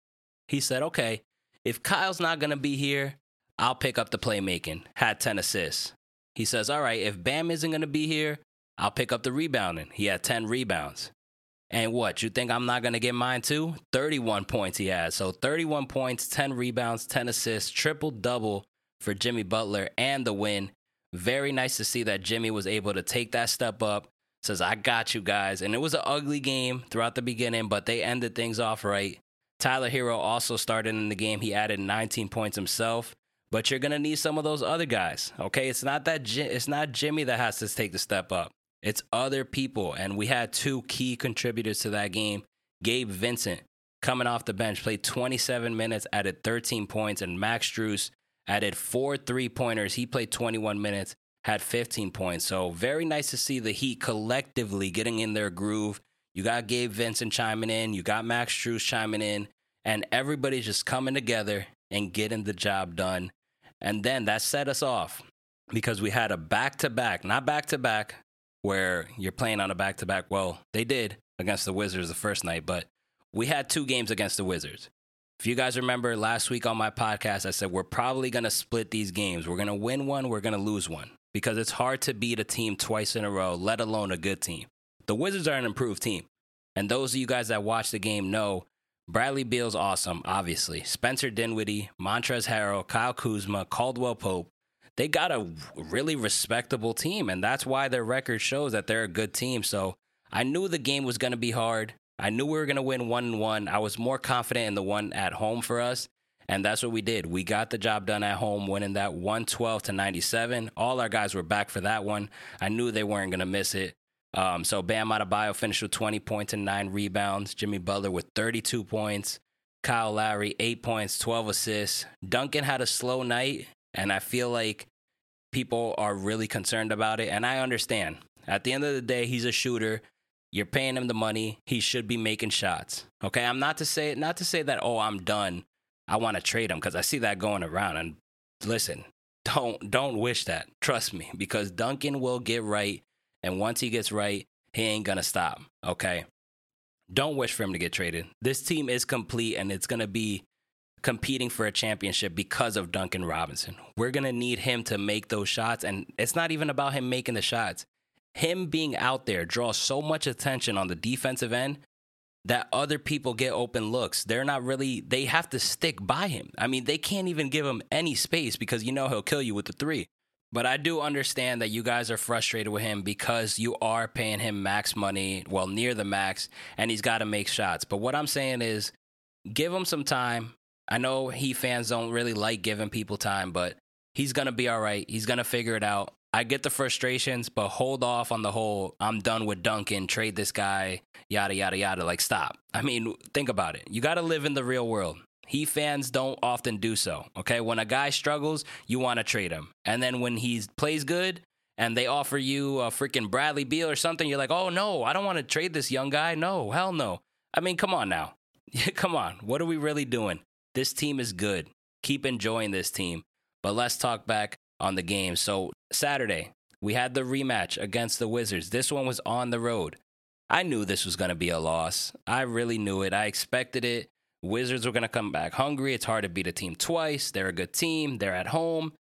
He said, okay, if Kyle's not going to be here, I'll pick up the playmaking. Had ten assists. He says, all right, if Bam isn't going to be here, I'll pick up the rebounding. He had ten rebounds. And what, you think I'm not going to get mine too? thirty-one points he had. So thirty-one points, ten rebounds, ten assists, triple-double for Jimmy Butler and the win. Very nice to see that Jimmy was able to take that step up. Says, I got you guys. And it was an ugly game throughout the beginning, but they ended things off right. Tyler Hero also started in the game. He added nineteen points himself. But you're going to need some of those other guys, okay? It's not that it's not Jimmy that has to take the step up. It's other people, and we had two key contributors to that game. Gabe Vincent, coming off the bench, played twenty-seven minutes, added thirteen points, and Max Strus added four three-pointers. He played twenty-one minutes, had fifteen points. So very nice to see the Heat collectively getting in their groove. You got Gabe Vincent chiming in, you got Max Strus chiming in, and everybody's just coming together and getting the job done. And then that set us off because we had a back-to-back, not back-to-back, where you're playing on a back-to-back. Well, they did against the Wizards the first night, but we had two games against the Wizards. If you guys remember last week on my podcast, I said we're probably going to split these games. We're going to win one, we're going to lose one, because it's hard to beat a team twice in a row, let alone a good team. The Wizards are an improved team, and those of you guys that watch the game know Bradley Beal's awesome, obviously. Spencer Dinwiddie, Montrezl Harrell, Kyle Kuzma, Caldwell Pope. They got a really respectable team, and that's why their record shows that they're a good team. So I knew the game was going to be hard. I knew we were going to win one and one. I was more confident in the one at home for us, and that's what we did. We got the job done at home, winning that one twelve to ninety-seven. All our guys were back for that one. I knew they weren't going to miss it. Um, so Bam Adebayo finished with twenty points and nine rebounds. Jimmy Butler with thirty-two points. Kyle Lowry, eight points, twelve assists. Duncan had a slow night. And I feel like people are really concerned about it. And I understand. At the end of the day, he's a shooter. You're paying him the money. He should be making shots. Okay, I'm not to say not to say that, oh, I'm done. I want to trade him, because I see that going around. And listen, don't don't wish that. Trust me, because Duncan will get right. And once he gets right, he ain't going to stop. Okay, don't wish for him to get traded. This team is complete, and it's going to be competing for a championship because of Duncan Robinson. We're going to need him to make those shots, and it's not even about him making the shots. Him being out there draws so much attention on the defensive end that other people get open looks. They're not really, they have to stick by him. I mean, they can't even give him any space because you know he'll kill you with the three. But I do understand that you guys are frustrated with him because you are paying him max money, well, near the max, and he's got to make shots. But what I'm saying is, give him some time. I know Heat fans don't really like giving people time, but he's going to be all right. He's going to figure it out. I get the frustrations, but hold off on the whole, I'm done with Duncan, trade this guy, yada, yada, yada. Like, stop. I mean, think about it. You got to live in the real world. Heat fans don't often do so, okay? When a guy struggles, you want to trade him. And then when he plays good and they offer you a freaking Bradley Beal or something, you're like, oh, no, I don't want to trade this young guy. No, hell no. I mean, come on now. Come on. What are we really doing? This team is good. Keep enjoying this team. But let's talk back on the game. So Saturday, we had the rematch against the Wizards. This one was on the road. I knew this was going to be a loss. I really knew it. I expected it. Wizards were going to come back hungry. It's hard to beat a team twice. They're a good team. They're at home.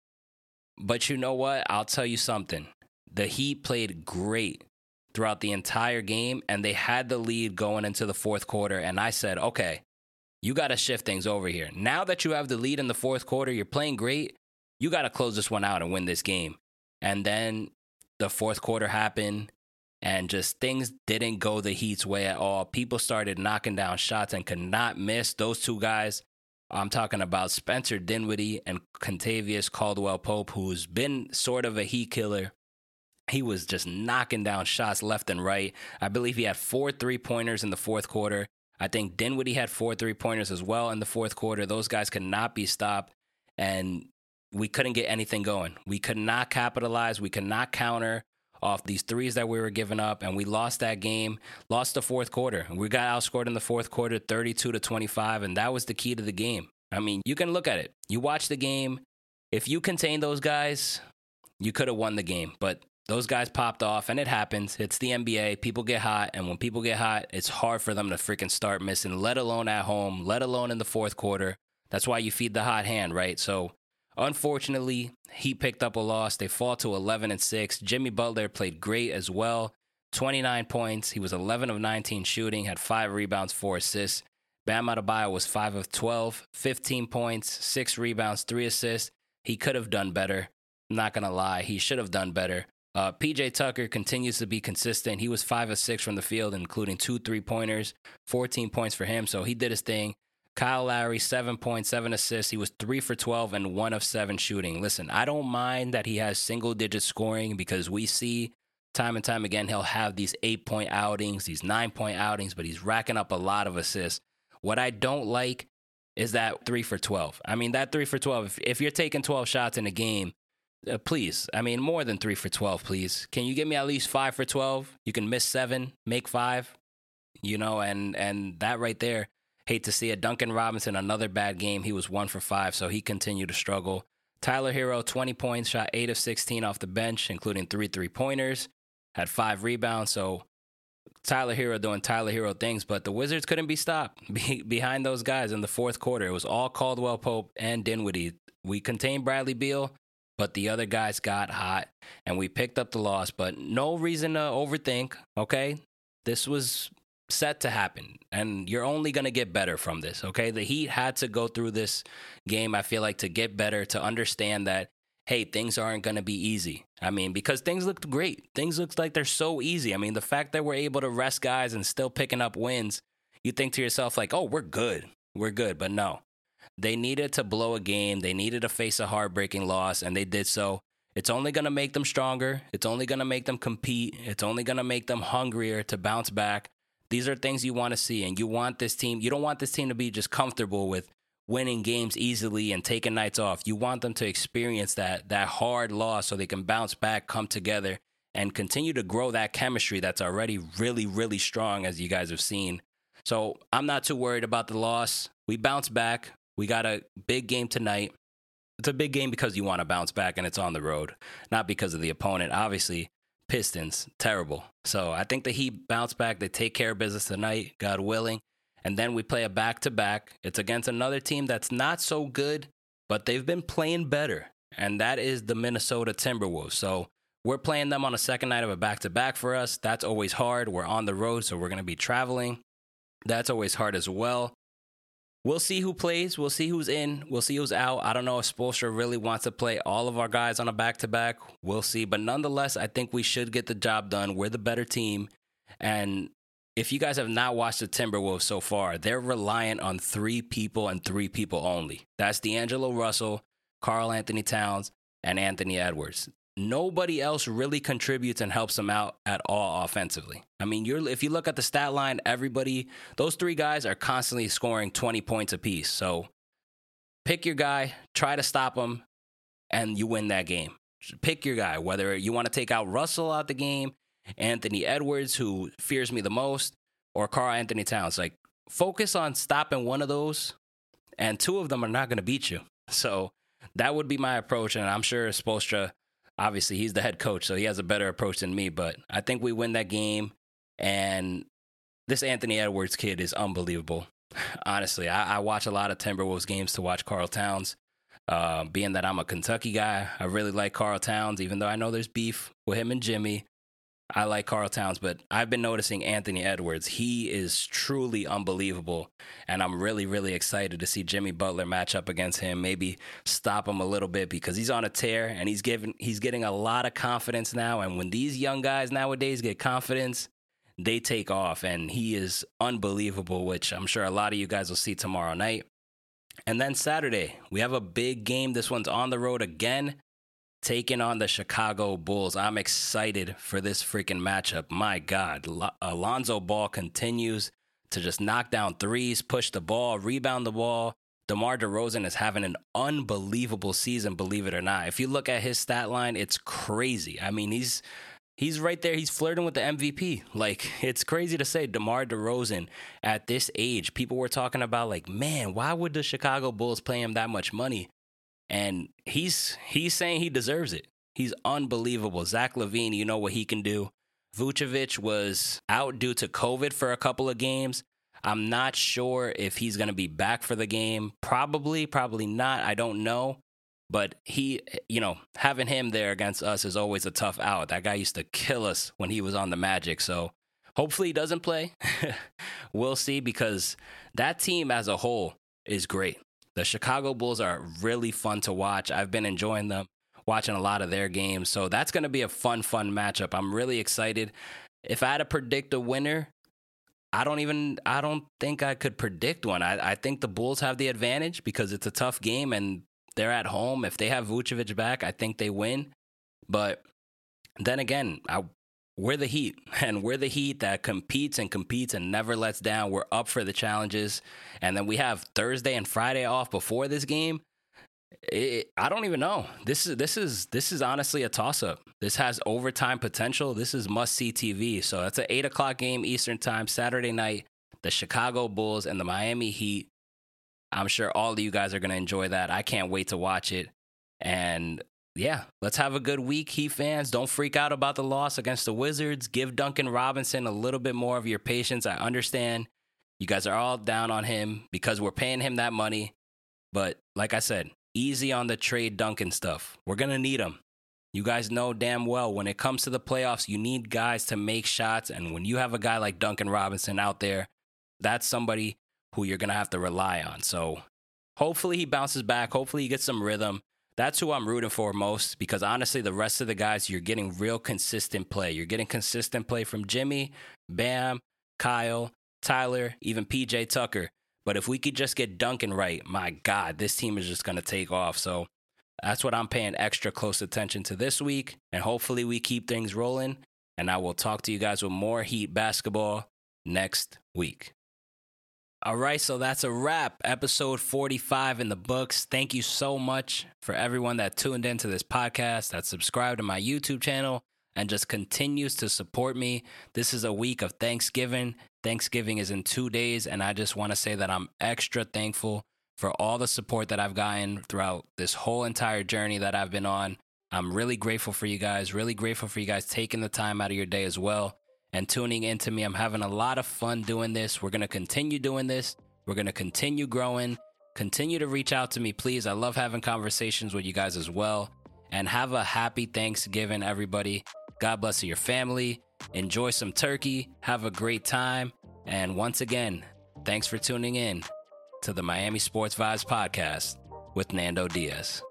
But you know what? I'll tell you something. The Heat played great throughout the entire game, and they had the lead going into the fourth quarter. And I said, okay, you got to shift things over here. Now that you have the lead in the fourth quarter, you're playing great. You got to close this one out and win this game. And then the fourth quarter happened, and just things didn't go the Heat's way at all. People started knocking down shots and could not miss. Those two guys, I'm talking about Spencer Dinwiddie and Kentavious Caldwell-Pope, who's been sort of a Heat killer. He was just knocking down shots left and right. I believe he had four three-pointers in the fourth quarter. I think Dinwiddie had four three-pointers as well in the fourth quarter. Those guys could not be stopped, and we couldn't get anything going. We could not capitalize. We could not counter off these threes that we were giving up, and we lost that game, lost the fourth quarter. We got outscored in the fourth quarter thirty-two to twenty-five, and that was the key to the game. I mean, you can look at it. You watch the game. If you contain those guys, you could have won the game, but those guys popped off, and it happens. It's the N B A. People get hot, and when people get hot, it's hard for them to freaking start missing, let alone at home, let alone in the fourth quarter. That's why you feed the hot hand, right? So, unfortunately, he picked up a loss. They fall to eleven and six. Jimmy Butler played great as well. twenty-nine points. He was eleven of nineteen shooting, had five rebounds, four assists. Bam Adebayo was five of twelve, fifteen points, six rebounds, three assists. He could have done better. I'm not going to lie. He should have done better. Uh, P J Tucker continues to be consistent. He was five of six from the field, including two three-pointers, fourteen points for him, so he did his thing. Kyle Lowry, seven points, seven assists. He was three for twelve and one of seven shooting. Listen, I don't mind that he has single-digit scoring because we see time and time again he'll have these eight-point outings, these nine-point outings, but he's racking up a lot of assists. What I don't like is that three for twelve. I mean, that three for twelve, if, if you're taking twelve shots in a game, Uh, please, I mean, more than three for twelve, please. Can you give me at least five for twelve? You can miss seven, make five, you know, and, and that right there, hate to see it. Duncan Robinson, another bad game. He was one for five, so he continued to struggle. Tyler Hero, twenty points, shot eight of sixteen off the bench, including three three-pointers, had five rebounds, so Tyler Hero doing Tyler Hero things, but the Wizards couldn't be stopped be- behind those guys in the fourth quarter. It was all Caldwell Pope and Dinwiddie. We contained Bradley Beal, but the other guys got hot, and we picked up the loss. But no reason to overthink, okay? This was set to happen, and you're only going to get better from this, okay? The Heat had to go through this game, I feel like, to get better, to understand that, hey, things aren't going to be easy. I mean, because things looked great. Things looked like they're so easy. I mean, the fact that we're able to rest guys and still picking up wins, you think to yourself, like, oh, we're good. We're good, but no. They needed to blow a game. They needed to face a heartbreaking loss, and they did so. It's only going to make them stronger. It's only going to make them compete. It's only going to make them hungrier to bounce back. These are things you want to see, and you want this team. You don't want this team to be just comfortable with winning games easily and taking nights off. You want them to experience that that hard loss so they can bounce back, come together, and continue to grow that chemistry that's already really, really strong, as you guys have seen. So I'm not too worried about the loss. We bounced back. We got a big game tonight. It's a big game because you want to bounce back and it's on the road, not because of the opponent. Obviously, Pistons, terrible. So I think the Heat bounce back. They take care of business tonight, God willing. And then we play a back-to-back. It's against another team that's not so good, but they've been playing better, and that is the Minnesota Timberwolves. So we're playing them on a second night of a back-to-back for us. That's always hard. We're on the road, so we're going to be traveling. That's always hard as well. We'll see who plays. We'll see who's in. We'll see who's out. I don't know if Spoelstra really wants to play all of our guys on a back-to-back. We'll see. But nonetheless, I think we should get the job done. We're the better team. And if you guys have not watched the Timberwolves so far, they're reliant on three people and three people only. That's D'Angelo Russell, Karl Anthony Towns, and Anthony Edwards. Nobody else really contributes and helps them out at all offensively. I mean, you're if you look at the stat line, everybody, those three guys are constantly scoring twenty points apiece. So pick your guy, try to stop him, and you win that game. Pick your guy, whether you want to take out Russell out the game, Anthony Edwards, who fears me the most, or Karl Anthony Towns. Like, focus on stopping one of those, and two of them are not going to beat you. So that would be my approach, and I'm sure Spoelstra, obviously, he's the head coach, so he has a better approach than me, but I think we win that game, and this Anthony Edwards kid is unbelievable. Honestly, I, I watch a lot of Timberwolves games to watch Karl Towns. Uh, being that I'm a Kentucky guy, I really like Karl Towns, even though I know there's beef with him and Jimmy. I like Karl Towns, but I've been noticing Anthony Edwards. He is truly unbelievable, and I'm really, really excited to see Jimmy Butler match up against him, maybe stop him a little bit because he's on a tear, and he's giving, he's getting a lot of confidence now, and when these young guys nowadays get confidence, they take off, and he is unbelievable, which I'm sure a lot of you guys will see tomorrow night. And then Saturday, we have a big game. This one's on the road again, taking on the Chicago Bulls. I'm excited for this freaking matchup. My God, Alonzo Ball continues to just knock down threes, push the ball, rebound the ball. DeMar DeRozan is having an unbelievable season, believe it or not. If you look at his stat line, it's crazy. I mean, he's he's right there. He's flirting with the M V P. Like, it's crazy to say DeMar DeRozan at this age. People were talking about, like, man, why would the Chicago Bulls pay him that much money? And he's he's saying he deserves it. He's unbelievable. Zach LaVine, you know what he can do. Vucevic was out due to COVID for a couple of games. I'm not sure if he's going to be back for the game. Probably, probably not. I don't know. But he, you know, having him there against us is always a tough out. That guy used to kill us when he was on the Magic. So hopefully he doesn't play. We'll see, because that team as a whole is great. The Chicago Bulls are really fun to watch. I've been enjoying them, watching a lot of their games. So that's going to be a fun, fun matchup. I'm really excited. If I had to predict a winner, I don't even, I don't think I could predict one. I, I think the Bulls have the advantage because it's a tough game and they're at home. If they have Vucevic back, I think they win. But then again, I, we're the Heat, and we're the Heat that competes and competes and never lets down. We're up for the challenges. And then we have Thursday and Friday off before this game. It, I don't even know. This is this is this is honestly a toss-up. This has overtime potential. This is must-see T V. So it's an eight o'clock game Eastern time, Saturday night. The Chicago Bulls and the Miami Heat. I'm sure all of you guys are going to enjoy that. I can't wait to watch it. And yeah, let's have a good week, Heat fans. Don't freak out about the loss against the Wizards. Give Duncan Robinson a little bit more of your patience. I understand you guys are all down on him because we're paying him that money. But like I said, easy on the trade Duncan stuff. We're going to need him. You guys know damn well when it comes to the playoffs, you need guys to make shots. And when you have a guy like Duncan Robinson out there, that's somebody who you're going to have to rely on. So hopefully he bounces back. Hopefully he gets some rhythm. That's who I'm rooting for most, because honestly, the rest of the guys, you're getting real consistent play. You're getting consistent play from Jimmy, Bam, Kyle, Tyler, even P J Tucker. But if we could just get Duncan right, my God, this team is just going to take off. So that's what I'm paying extra close attention to this week. And hopefully we keep things rolling. And I will talk to you guys with more Heat basketball next week. All right, so that's a wrap. Episode forty-five in the books. Thank you so much for everyone that tuned into this podcast, that subscribed to my YouTube channel, and just continues to support me. This is a week of Thanksgiving. Thanksgiving is in two days, and I just want to say that I'm extra thankful for all the support that I've gotten throughout this whole entire journey that I've been on. I'm really grateful for you guys, really grateful for you guys taking the time out of your day as well and tuning into me. I'm having a lot of fun doing this. We're going to continue doing this. We're going to continue growing. Continue to reach out to me, please. I love having conversations with you guys as well. And have a happy Thanksgiving, everybody. God bless your family. Enjoy some turkey. Have a great time. And once again, thanks for tuning in to the Miami Sports Vibes podcast with Nando Diaz.